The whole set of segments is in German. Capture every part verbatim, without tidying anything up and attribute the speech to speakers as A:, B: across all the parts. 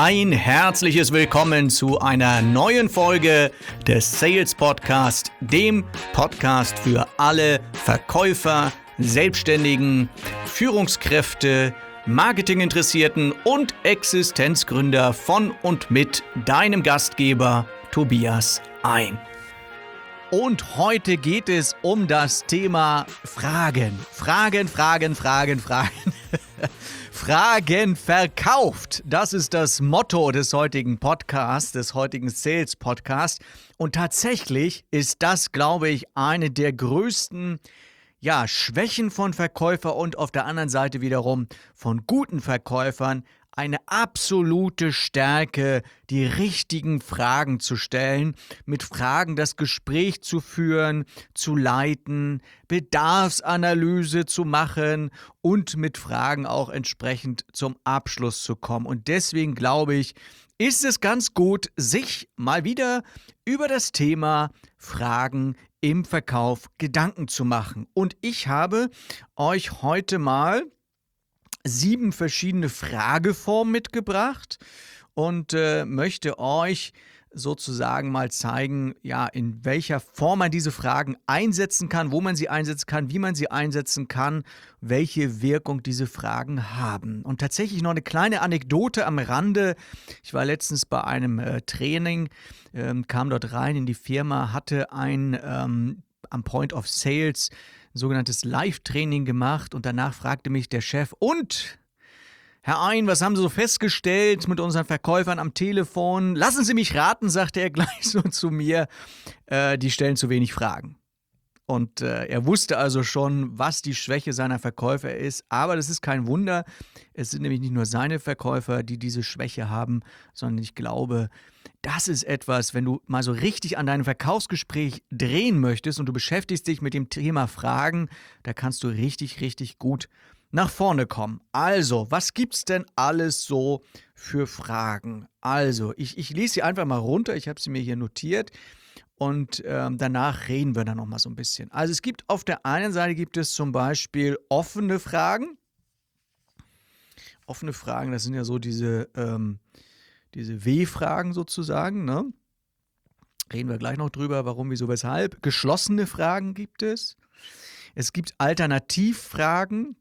A: Ein herzliches Willkommen zu einer neuen Folge des Sales Podcast, dem Podcast für alle Verkäufer, Selbstständigen, Führungskräfte, Marketinginteressierten und Existenzgründer von und mit deinem Gastgeber Tobias Ein. Und heute geht es um das Thema Fragen. Fragen, Fragen, Fragen, Fragen. Fragen verkauft. Das ist das Motto des heutigen Podcasts, des heutigen Sales Podcasts. Und tatsächlich ist das, glaube ich, eine der größten ja, Schwächen von Verkäufern und auf der anderen Seite wiederum von guten Verkäufern. Eine absolute Stärke, die richtigen Fragen zu stellen, mit Fragen das Gespräch zu führen, zu leiten, Bedarfsanalyse zu machen und mit Fragen auch entsprechend zum Abschluss zu kommen. Und deswegen glaube ich, ist es ganz gut, sich mal wieder über das Thema Fragen im Verkauf Gedanken zu machen. Und ich habe euch heute mal sieben verschiedene Frageformen mitgebracht und äh, möchte euch sozusagen mal zeigen, ja, in welcher Form man diese Fragen einsetzen kann, wo man sie einsetzen kann, wie man sie einsetzen kann, welche Wirkung diese Fragen haben. Und tatsächlich noch eine kleine Anekdote am Rande. Ich war letztens bei einem äh, Training, ähm, kam dort rein in die Firma, hatte ein ähm, am Point of Sales sogenanntes Live-Training gemacht und danach fragte mich der Chef, und Herr Ein, was haben Sie so festgestellt mit unseren Verkäufern am Telefon? Lassen Sie mich raten, sagte er gleich so zu mir, äh, die stellen zu wenig Fragen. Und äh, er wusste also schon, was die Schwäche seiner Verkäufer ist, aber das ist kein Wunder. Es sind nämlich nicht nur seine Verkäufer, die diese Schwäche haben, sondern ich glaube, das ist etwas, wenn du mal so richtig an deinem Verkaufsgespräch drehen möchtest und du beschäftigst dich mit dem Thema Fragen, da kannst du richtig, richtig gut nach vorne kommen. Also, was gibt's denn alles so für Fragen? Also, ich, ich lese sie einfach mal runter, ich habe sie mir hier notiert. Und ähm, danach reden wir dann nochmal so ein bisschen. Also es gibt auf der einen Seite gibt es zum Beispiel offene Fragen. Offene Fragen, das sind ja so diese, ähm, diese W-Fragen sozusagen, ne? Reden wir gleich noch drüber, warum, wieso, weshalb. Geschlossene Fragen gibt es. Es gibt Alternativfragen.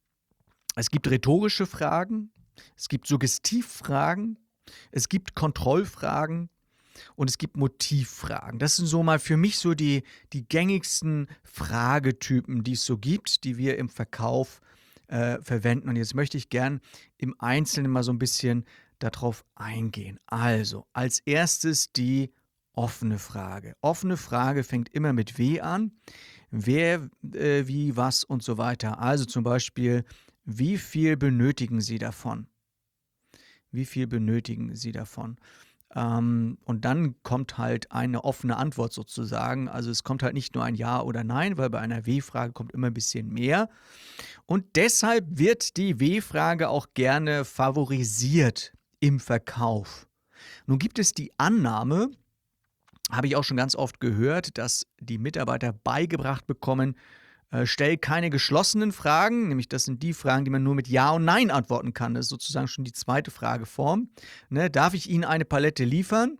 A: Es gibt rhetorische Fragen. Es gibt Suggestivfragen. Es gibt Kontrollfragen. Und es gibt Motivfragen. Das sind so mal für mich so die, die gängigsten Fragetypen, die es so gibt, die wir im Verkauf äh, verwenden. Und jetzt möchte ich gern im Einzelnen mal so ein bisschen darauf eingehen. Also, als erstes die offene Frage. Offene Frage fängt immer mit W an. Wer, äh, wie, was und so weiter. Also zum Beispiel, wie viel benötigen Sie davon? Wie viel benötigen Sie davon? Ähm, und dann kommt halt eine offene Antwort sozusagen. Also es kommt halt nicht nur ein Ja oder Nein, weil bei einer W-Frage kommt immer ein bisschen mehr. Und deshalb wird die W-Frage auch gerne favorisiert im Verkauf. Nun gibt es die Annahme, habe ich auch schon ganz oft gehört, dass die Mitarbeiter beigebracht bekommen, äh, stell keine geschlossenen Fragen, nämlich das sind die Fragen, die man nur mit Ja und Nein antworten kann. Das ist sozusagen schon die zweite Frageform. Ne, darf ich Ihnen eine Palette liefern?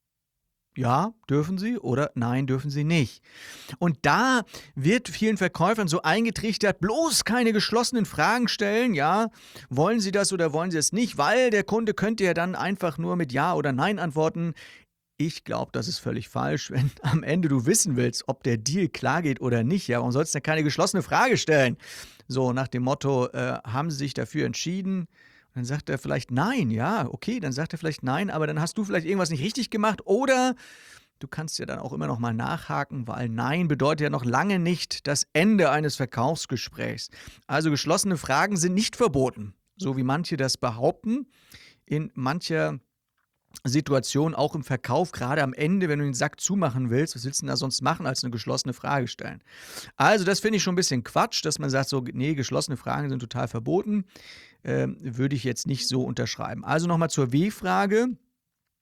A: Ja, dürfen Sie, oder nein, dürfen Sie nicht. Und da wird vielen Verkäufern so eingetrichtert, bloß keine geschlossenen Fragen stellen, ja, wollen Sie das oder wollen Sie es nicht, weil der Kunde könnte ja dann einfach nur mit Ja oder Nein antworten. Ich glaube, das ist völlig falsch. Wenn am Ende du wissen willst, ob der Deal klar geht oder nicht, ja, warum sollst du denn keine geschlossene Frage stellen? So nach dem Motto, äh, haben Sie sich dafür entschieden? Und dann sagt er vielleicht nein, ja, okay, dann sagt er vielleicht nein, aber dann hast du vielleicht irgendwas nicht richtig gemacht oder du kannst ja dann auch immer noch mal nachhaken, weil Nein bedeutet ja noch lange nicht das Ende eines Verkaufsgesprächs. Also geschlossene Fragen sind nicht verboten, so wie manche das behaupten. In mancher Situation auch im Verkauf, gerade am Ende, wenn du den Sack zumachen willst, was willst du denn da sonst machen, als eine geschlossene Frage stellen? Also das finde ich schon ein bisschen Quatsch, dass man sagt so, nee, geschlossene Fragen sind total verboten, ähm, würde ich jetzt nicht so unterschreiben. Also nochmal zur W-Frage.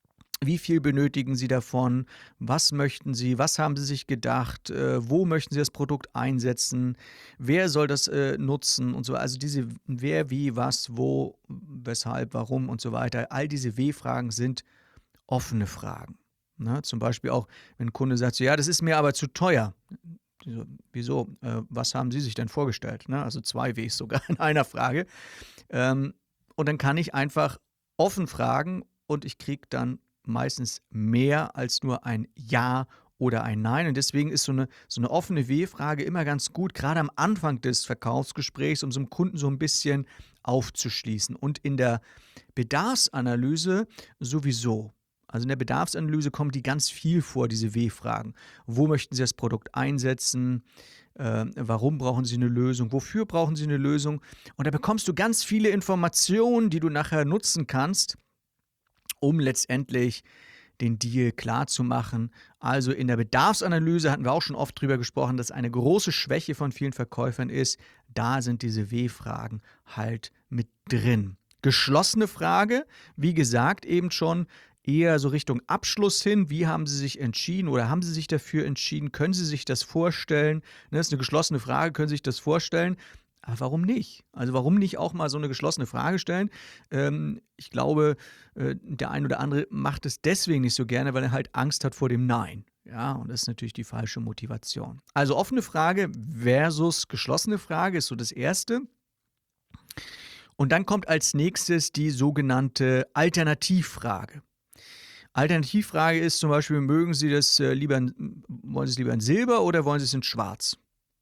A: Wie viel benötigen Sie davon? Was möchten Sie? Was haben Sie sich gedacht? Äh, wo möchten Sie das Produkt einsetzen? Wer soll das äh, nutzen und so? Also diese wer, wie, was, wo, weshalb, warum und so weiter. All diese W-Fragen sind offene Fragen. Ne? Zum Beispiel auch, wenn ein Kunde sagt, so, ja, das ist mir aber zu teuer. Die so, wieso? Äh, was haben Sie sich denn vorgestellt? Ne? Also zwei Ws sogar in einer Frage. Ähm, und dann kann ich einfach offen fragen und ich kriege dann meistens mehr als nur ein Ja oder ein Nein. Und deswegen ist so eine, so eine offene W-Frage immer ganz gut, gerade am Anfang des Verkaufsgesprächs, um so einem Kunden so ein bisschen aufzuschließen. Und in der Bedarfsanalyse sowieso. Also in der Bedarfsanalyse kommen die ganz viel vor, diese W-Fragen. Wo möchten Sie das Produkt einsetzen? Äh, warum brauchen Sie eine Lösung? Wofür brauchen Sie eine Lösung? Und da bekommst du ganz viele Informationen, die du nachher nutzen kannst, um letztendlich den Deal klar zu machen. Also in der Bedarfsanalyse hatten wir auch schon oft drüber gesprochen, dass eine große Schwäche von vielen Verkäufern ist, da sind diese W-Fragen halt mit drin. Geschlossene Frage, wie gesagt, eben schon eher so Richtung Abschluss hin. Wie haben Sie sich entschieden oder haben Sie sich dafür entschieden? Können Sie sich das vorstellen? Das ist eine geschlossene Frage, können Sie sich das vorstellen? Aber warum nicht? Also warum nicht auch mal so eine geschlossene Frage stellen? Ähm, ich glaube, äh, der ein oder andere macht es deswegen nicht so gerne, weil er halt Angst hat vor dem Nein. Ja, und das ist natürlich die falsche Motivation. Also offene Frage versus geschlossene Frage ist so das Erste. Und dann kommt als nächstes die sogenannte Alternativfrage. Alternativfrage ist zum Beispiel, mögen Sie das äh, lieber, in, wollen Sie es lieber in Silber oder wollen Sie es in Schwarz?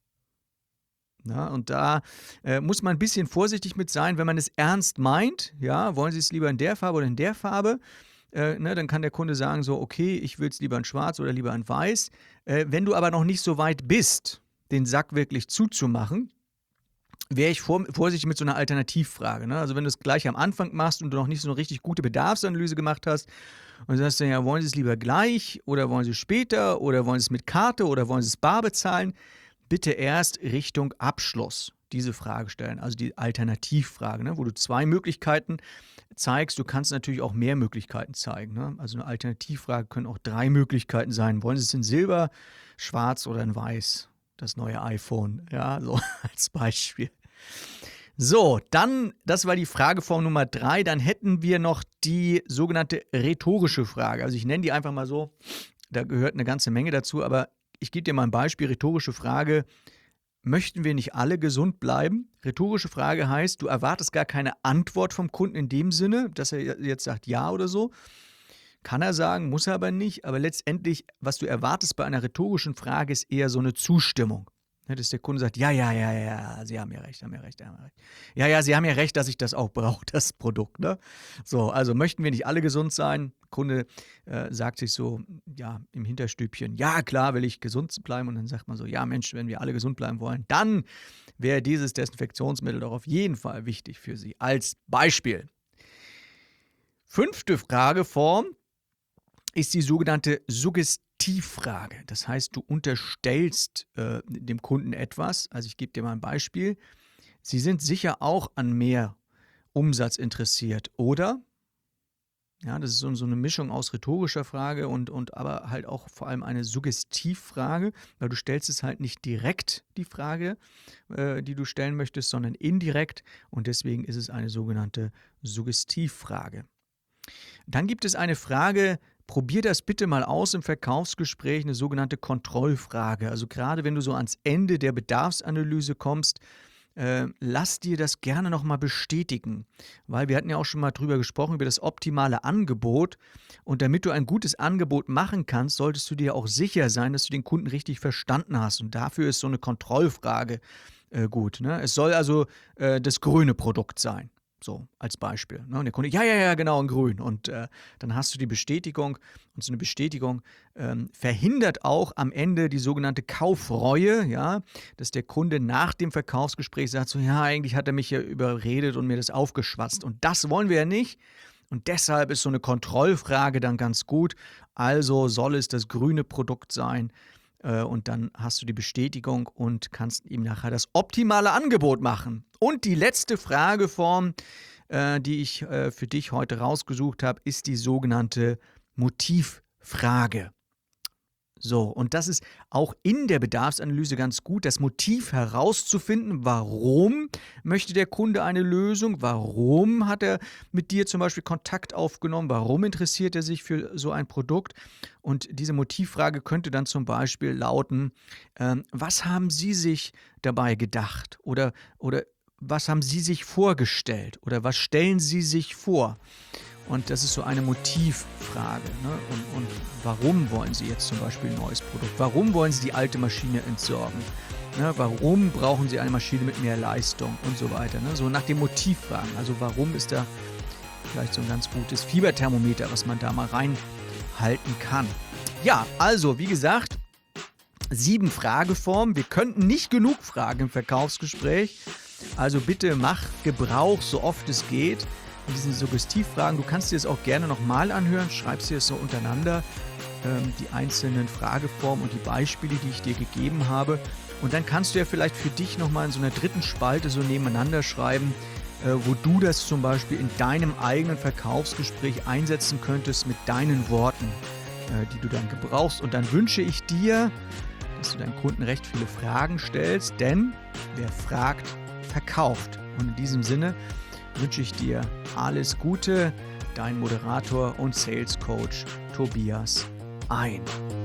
A: Ja, und da äh, muss man ein bisschen vorsichtig mit sein, wenn man es ernst meint. Ja, wollen Sie es lieber in der Farbe oder in der Farbe? Äh, ne, dann kann der Kunde sagen so, okay, ich will es lieber in Schwarz oder lieber in Weiß. Äh, wenn du aber noch nicht so weit bist, den Sack wirklich zuzumachen, wäre ich vor, vorsichtig mit so einer Alternativfrage. Ne? Also wenn du es gleich am Anfang machst und du noch nicht so eine richtig gute Bedarfsanalyse gemacht hast und sagst dann, ja, wollen Sie es lieber gleich oder wollen Sie es später oder wollen Sie es mit Karte oder wollen Sie es bar bezahlen? Bitte erst Richtung Abschluss diese Frage stellen, also die Alternativfrage, ne, wo du zwei Möglichkeiten zeigst. Du kannst natürlich auch mehr Möglichkeiten zeigen. Ne? Also eine Alternativfrage können auch drei Möglichkeiten sein. Wollen Sie es in Silber, Schwarz oder in Weiß? Das neue iPhone, ja, so als Beispiel. So, dann, das war die Frageform Nummer drei. Dann hätten wir noch die sogenannte rhetorische Frage. Also ich nenne die einfach mal so. Da gehört eine ganze Menge dazu, aber ich gebe dir mal ein Beispiel, rhetorische Frage, möchten wir nicht alle gesund bleiben? Rhetorische Frage heißt, du erwartest gar keine Antwort vom Kunden in dem Sinne, dass er jetzt sagt ja oder so. Kann er sagen, muss er aber nicht, aber letztendlich, was du erwartest bei einer rhetorischen Frage, ist eher so eine Zustimmung. Dass der Kunde sagt, ja, ja, ja, ja, Sie haben ja recht, haben ja recht, haben ja recht. Ja, ja, Sie haben ja recht, dass ich das auch brauche, das Produkt. Ne? So, also möchten wir nicht alle gesund sein? Der Kunde äh, sagt sich so, ja, im Hinterstübchen, ja, klar will ich gesund bleiben. Und dann sagt man so, ja, Mensch, wenn wir alle gesund bleiben wollen, dann wäre dieses Desinfektionsmittel doch auf jeden Fall wichtig für Sie. Als Beispiel. Fünfte Frageform ist die sogenannte Suggestivfrage. Das heißt, du unterstellst äh, dem Kunden etwas. Also ich gebe dir mal ein Beispiel. Sie sind sicher auch an mehr Umsatz interessiert, oder? Ja, das ist so, so eine Mischung aus rhetorischer Frage und, und aber halt auch vor allem eine Suggestivfrage, weil du stellst es halt nicht direkt, die Frage, äh, die du stellen möchtest, sondern indirekt und deswegen ist es eine sogenannte Suggestivfrage. Dann gibt es eine Frage, probier das bitte mal aus im Verkaufsgespräch, eine sogenannte Kontrollfrage. Also gerade wenn du so ans Ende der Bedarfsanalyse kommst, äh, lass dir das gerne nochmal bestätigen. Weil wir hatten ja auch schon mal drüber gesprochen, über das optimale Angebot. Und damit du ein gutes Angebot machen kannst, solltest du dir auch sicher sein, dass du den Kunden richtig verstanden hast. Und dafür ist so eine Kontrollfrage äh, gut. Ne? Es soll also äh, das grüne Produkt sein. So, als Beispiel. Ne? Und der Kunde, ja, ja, ja, genau, in grün. Und äh, dann hast du die Bestätigung. Und so eine Bestätigung ähm, verhindert auch am Ende die sogenannte Kaufreue, ja, dass der Kunde nach dem Verkaufsgespräch sagt, so, ja, eigentlich hat er mich ja überredet und mir das aufgeschwatzt. Und das wollen wir ja nicht. Und deshalb ist so eine Kontrollfrage dann ganz gut. Also soll es das grüne Produkt sein? Und dann hast du die Bestätigung und kannst ihm nachher das optimale Angebot machen. Und die letzte Frageform, äh, die ich äh, für dich heute rausgesucht habe, ist die sogenannte Motivfrage. So, und das ist auch in der Bedarfsanalyse ganz gut, das Motiv herauszufinden, warum möchte der Kunde eine Lösung, warum hat er mit dir zum Beispiel Kontakt aufgenommen, warum interessiert er sich für so ein Produkt. Und diese Motivfrage könnte dann zum Beispiel lauten, ähm, was haben Sie sich dabei gedacht oder, oder was haben Sie sich vorgestellt oder was stellen Sie sich vor? Und das ist so eine Motivfrage. Ne? Und, und warum wollen Sie jetzt zum Beispiel ein neues Produkt? Warum wollen Sie die alte Maschine entsorgen? Ne? Warum brauchen Sie eine Maschine mit mehr Leistung und so weiter? Ne? So nach dem Motiv fragen. Also warum ist da vielleicht so ein ganz gutes Fieberthermometer, was man da mal reinhalten kann. Ja, also wie gesagt, sieben Frageformen. Wir könnten nicht genug fragen im Verkaufsgespräch. Also bitte mach Gebrauch, so oft es geht, in diesen Suggestivfragen. Du kannst dir das auch gerne nochmal anhören, schreibst dir das so untereinander, ähm, die einzelnen Frageformen und die Beispiele, die ich dir gegeben habe. Und dann kannst du ja vielleicht für dich nochmal in so einer dritten Spalte so nebeneinander schreiben, äh, wo du das zum Beispiel in deinem eigenen Verkaufsgespräch einsetzen könntest mit deinen Worten, äh, die du dann gebrauchst. Und dann wünsche ich dir, dass du deinen Kunden recht viele Fragen stellst, denn wer fragt, verkauft. Und in diesem Sinne wünsche ich dir alles Gute, dein Moderator und Sales Coach Tobias Ein.